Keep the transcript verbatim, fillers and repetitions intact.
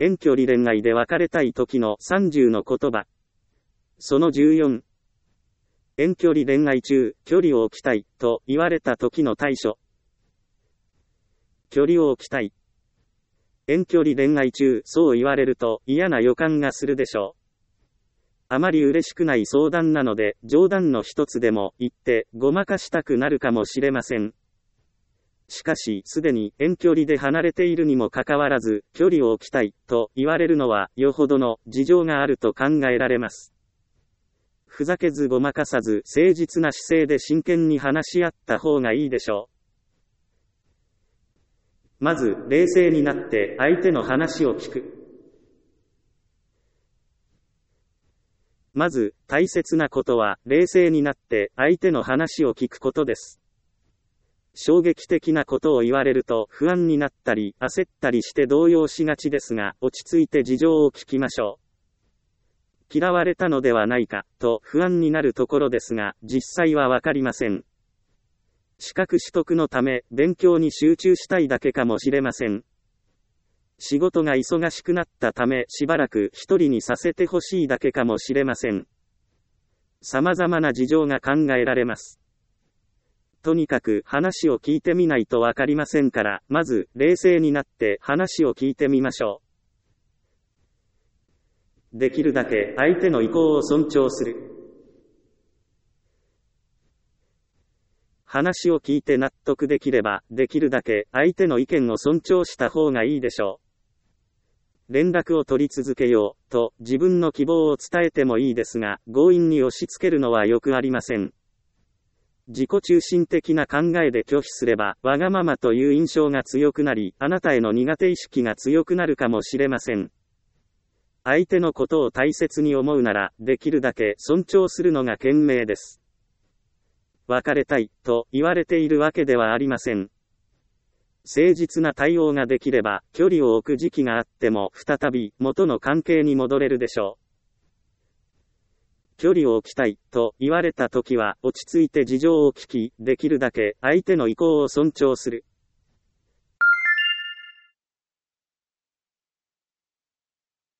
遠距離恋愛で別れたい時のさんじゅうの言葉。そのじゅうよん。遠距離恋愛中、距離を置きたい、と言われた時の対処。距離を置きたい。遠距離恋愛中、そう言われると嫌な予感がするでしょう。あまり嬉しくない相談なので、冗談の一つでも言って、ごまかしたくなるかもしれません。しかし、すでに遠距離で離れているにもかかわらず、距離を置きたい、と言われるのは、よほどの事情があると考えられます。ふざけずごまかさず、誠実な姿勢で真剣に話し合った方がいいでしょう。まず、冷静になって相手の話を聞く。まず、大切なことは、冷静になって相手の話を聞くことです。衝撃的なことを言われると不安になったり焦ったりして動揺しがちですが、落ち着いて事情を聞きましょう。嫌われたのではないか、と不安になるところですが、実際はわかりません。資格取得のため、勉強に集中したいだけかもしれません。仕事が忙しくなったため、しばらく一人にさせてほしいだけかもしれません。様々な事情が考えられます。とにかく話を聞いてみないとわかりませんから、まず冷静になって話を聞いてみましょう。できるだけ相手の意向を尊重する。話を聞いて納得できれば、できるだけ相手の意見を尊重した方がいいでしょう。連絡を取り続けよう、と自分の希望を伝えてもいいですが、強引に押し付けるのはよくありません。自己中心的な考えで拒否すれば、わがままという印象が強くなり、あなたへの苦手意識が強くなるかもしれません。相手のことを大切に思うなら、できるだけ尊重するのが賢明です。別れたい、と言われているわけではありません。誠実な対応ができれば、距離を置く時期があっても、再び元の関係に戻れるでしょう。距離を置きたい、と言われたときは、落ち着いて事情を聞き、できるだけ相手の意向を尊重する。